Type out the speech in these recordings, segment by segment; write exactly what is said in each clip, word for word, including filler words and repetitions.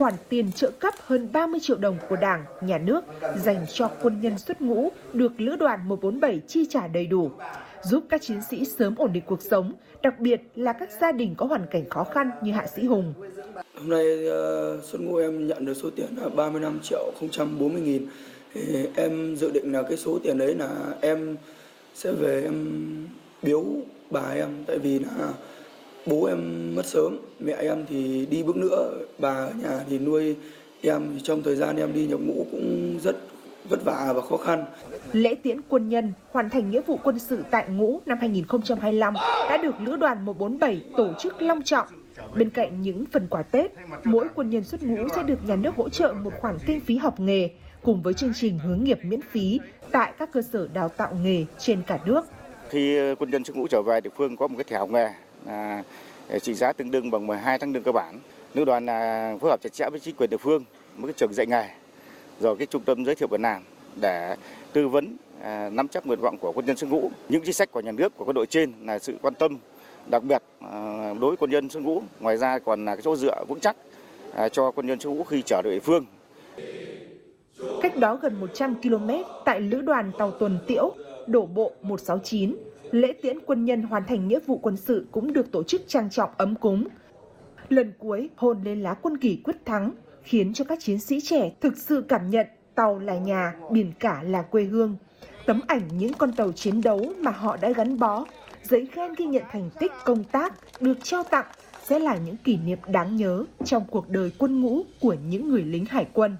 Khoản tiền trợ cấp hơn ba mươi triệu đồng của Đảng, Nhà nước dành cho quân nhân xuất ngũ được Lữ đoàn một bốn bảy chi trả đầy đủ, giúp các chiến sĩ sớm ổn định cuộc sống, đặc biệt là các gia đình có hoàn cảnh khó khăn như hạ sĩ Hùng. Hôm nay uh, xuất ngũ em nhận được số tiền là ba mươi lăm triệu không trăm bốn mươi nghìn. Thì em dự định là cái số tiền đấy là em sẽ về em biếu bà em, tại vì là bố em mất sớm, mẹ em thì đi bước nữa, bà ở nhà thì nuôi em, thì trong thời gian em đi nhập ngũ cũng rất vất vả và khó khăn. Lễ tiễn quân nhân hoàn thành nghĩa vụ quân sự tại ngũ năm hai nghìn không trăm hai mươi lăm đã được Lữ đoàn một bốn bảy tổ chức long trọng. Bên cạnh những phần quà Tết, mỗi quân nhân xuất ngũ sẽ được nhà nước hỗ trợ một khoản kinh phí học nghề cùng với chương trình hướng nghiệp miễn phí tại các cơ sở đào tạo nghề trên cả nước. Khi quân nhân xuất ngũ trở về địa phương có một cái thẻ học nghề à, trị giá tương đương bằng mười hai tháng lương cơ bản. Lữ đoàn là phối hợp chặt chẽ với chính quyền địa phương, với cái trường dạy nghề, rồi cái trung tâm giới thiệu việc làm để tư vấn à, nắm chắc nguyện vọng của quân nhân xuất ngũ. Những chính sách của nhà nước, của quân đội trên là sự quan tâm đặc biệt à, đối với quân nhân xuất ngũ. Ngoài ra còn là cái chỗ dựa vững chắc à, cho quân nhân xuất ngũ khi trở về địa phương. Cách đó gần một trăm ki lô mét tại Lữ đoàn tàu tuần Tiễu, đổ bộ một sáu chín, lễ tiễn quân nhân hoàn thành nghĩa vụ quân sự cũng được tổ chức trang trọng ấm cúng. Lần cuối hôn lên lá quân kỳ quyết thắng khiến cho các chiến sĩ trẻ thực sự cảm nhận tàu là nhà, biển cả là quê hương. Tấm ảnh những con tàu chiến đấu mà họ đã gắn bó, giấy khen ghi nhận thành tích công tác được trao tặng sẽ là những kỷ niệm đáng nhớ trong cuộc đời quân ngũ của những người lính hải quân.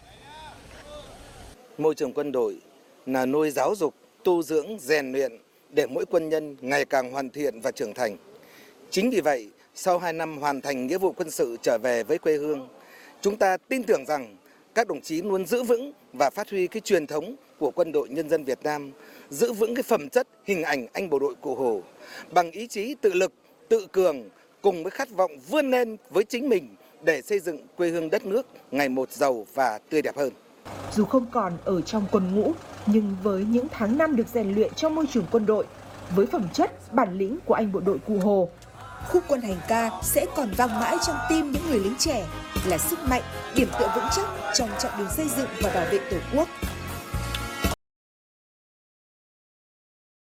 Môi trường quân đội là nơi giáo dục, tu dưỡng, rèn luyện để mỗi quân nhân ngày càng hoàn thiện và trưởng thành. Chính vì vậy, sau hai năm hoàn thành nghĩa vụ quân sự trở về với quê hương, chúng ta tin tưởng rằng các đồng chí luôn giữ vững và phát huy cái truyền thống của quân đội nhân dân Việt Nam, giữ vững cái phẩm chất hình ảnh anh bộ đội Cụ Hồ bằng ý chí tự lực, tự cường cùng với khát vọng vươn lên với chính mình để xây dựng quê hương đất nước ngày một giàu và tươi đẹp hơn. Dù không còn ở trong quân ngũ, nhưng với những tháng năm được rèn luyện trong môi trường quân đội, với phẩm chất, bản lĩnh của anh bộ đội Cụ Hồ, khúc quân hành ca sẽ còn vang mãi trong tim những người lính trẻ, là sức mạnh, điểm tựa vững chắc trong chặng đường xây dựng và bảo vệ Tổ quốc.